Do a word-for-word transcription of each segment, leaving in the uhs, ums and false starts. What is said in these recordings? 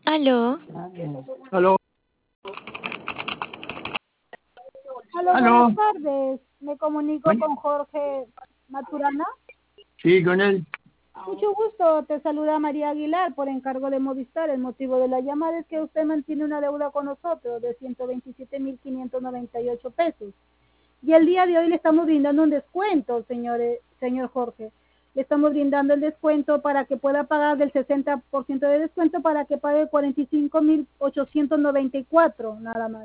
Aló. Aló, Aló, aló. buenas tardes. Me comunico Bueno, con Jorge Maturana. sí, con él. Mucho gusto. Te saluda María Aguilar por encargo de Movistar. El motivo de la llamada es que usted mantiene una deuda con nosotros de ciento veintisiete mil quinientos noventa y ocho pesos. Y el día de hoy le estamos brindando un descuento, señores, señor Jorge. Le estamos brindando el descuento para que pueda pagar del sesenta por ciento de descuento para que pague cuarenta y cinco mil ochocientos noventa y cuatro nada más.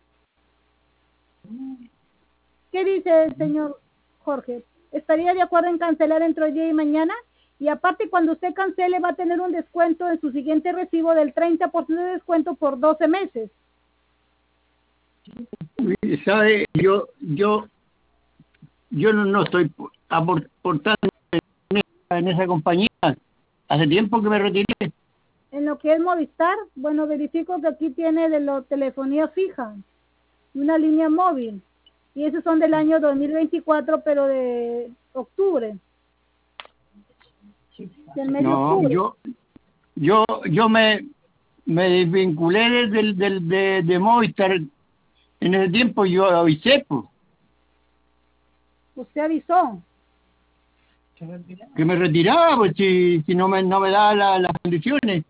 ¿Qué dice el señor Jorge? ¿Estaría de acuerdo en cancelar entre hoy día y mañana? Y aparte, cuando usted cancele, va a tener un descuento en su siguiente recibo del treinta por ciento de descuento por doce meses. ¿Sabe? Yo, yo, yo no, no estoy aportando en esa, en esa compañía. Hace tiempo que me retiré. En lo que es Movistar, bueno, verifico que aquí tiene de la telefonía fija, una línea móvil. Y esos son del año dos mil veinticuatro, pero de octubre. Del mes de No, octubre. yo, yo, yo me, me desvinculé desde el, del, de, de Movistar. En ese tiempo yo avisé, pues, Usted avisó. que me retiraba, pues si, si no me, no me da la- las condiciones.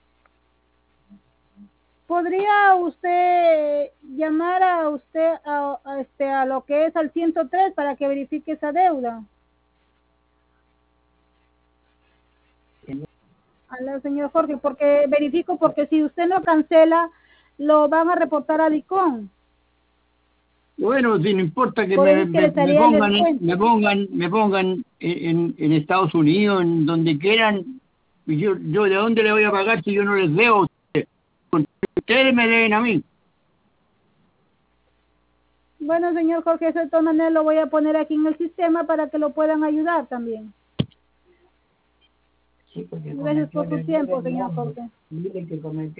¿Podría usted llamar a usted a, a este a lo que es al ciento tres para que verifique esa deuda? Al señor Jorge, porque verifico porque si usted no cancela, lo van a reportar a DICOM. Bueno, si no importa que Por eso me, es que me, le me salía el pongan, en- me descuento. pongan, me pongan en, en Estados Unidos, en donde quieran, y yo, yo de dónde le voy a pagar si yo no les debo, ustedes me deben a mí. Bueno, señor Jorge, eso de todas maneras lo voy a poner aquí en el sistema para que lo puedan ayudar también. Gracias por su tiempo, señor Jorge.